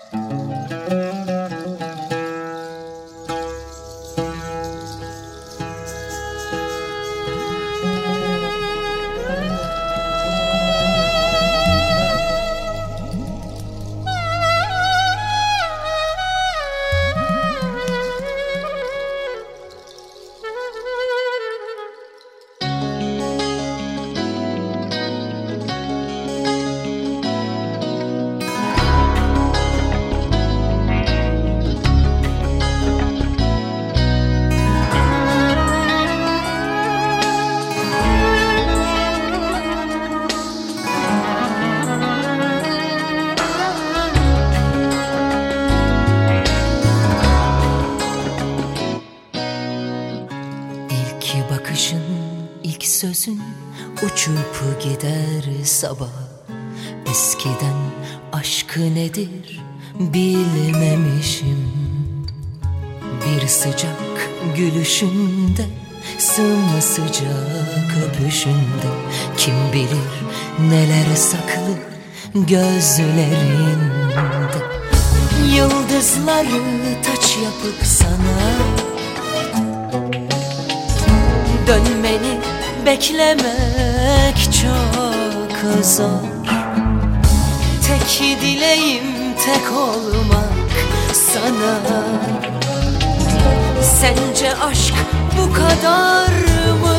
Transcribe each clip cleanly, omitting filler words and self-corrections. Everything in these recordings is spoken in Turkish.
Bakışın, ilk sözün uçup gider sabah. Eskiden aşk nedir bilmemişim. Bir sıcak gülüşünde, sımsıcak öpüşünde, kim bilir neler saklı gözlerinde. Yıldızları taç yapıp sana dönmeni beklemek çok zor. Tek dileğim tek olmak sana. Sence aşk bu kadar mı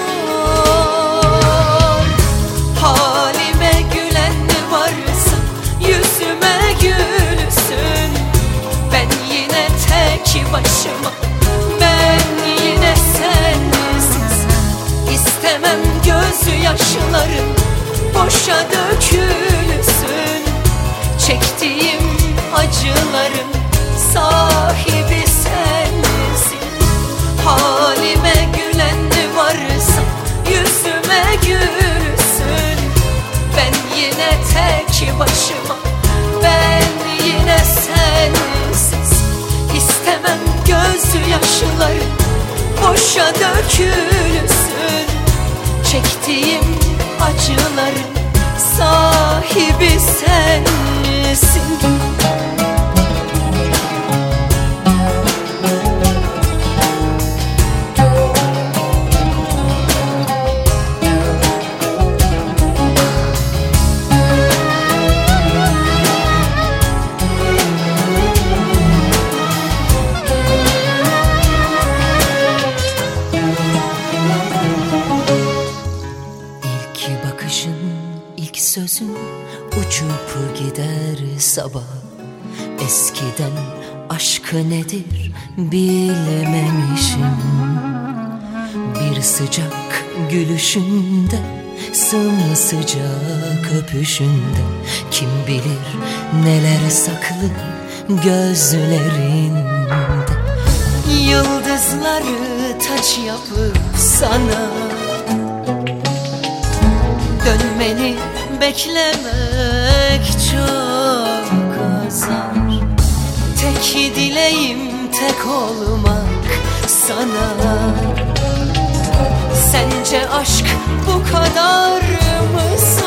zor? Halime gülen varsa yüzüme gülsün. Ben yine tek başıma, ben yine sensiz. İstemem gözyaşlarım boşa dökülsün. Çektiğim acıların sahibi sensin. Halime gülen varsa yüzüme gülsün. Ben yine tek başıma, ben yine sensiz. İstemem gözyaşlarım boşa dökülsün. Çektiğim acıların sahibi sensin. İlk sözün uçup gider sabah. Eskiden aşk nedir bilmemişim. Bir sıcak gülüşünde, sımsıcak öpüşünde, kim bilir neler saklı gözlerinde. Yıldızları taç yapıp sana dönmeni beklemek çok zor. Tek dileğim tek olmak sana. Sence aşk bu kadar mı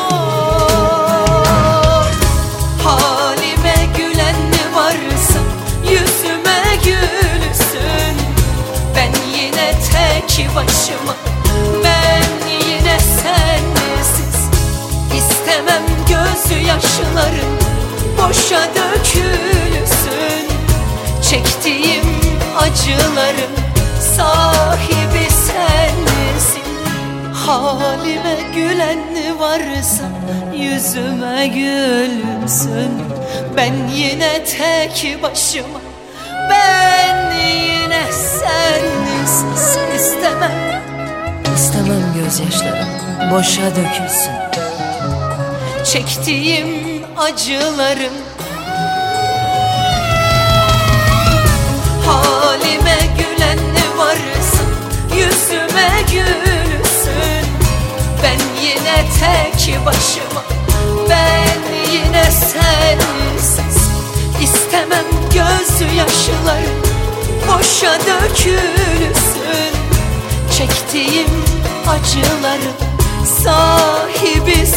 zor? Halime gülen varsa yüzüme gülsün. Ben yine tek başıma, ben yine sensiz. İstemem gözyaşlarım boşa dökülsün. Çektiğim acıların sahibi sensin. Halime gülen varsa yüzüme gülsün. Ben yine tek başıma, ben yine sensiz. İstemem gözyaşlarım boşa dökülsün. Çektiğim acılarım halime gülen varsa yüzüme gülsün. Ben yine tek başıma, ben yine sensiz. İstemem gözyaşlarım boşa dökülsün. Çektiğim acıların sahibi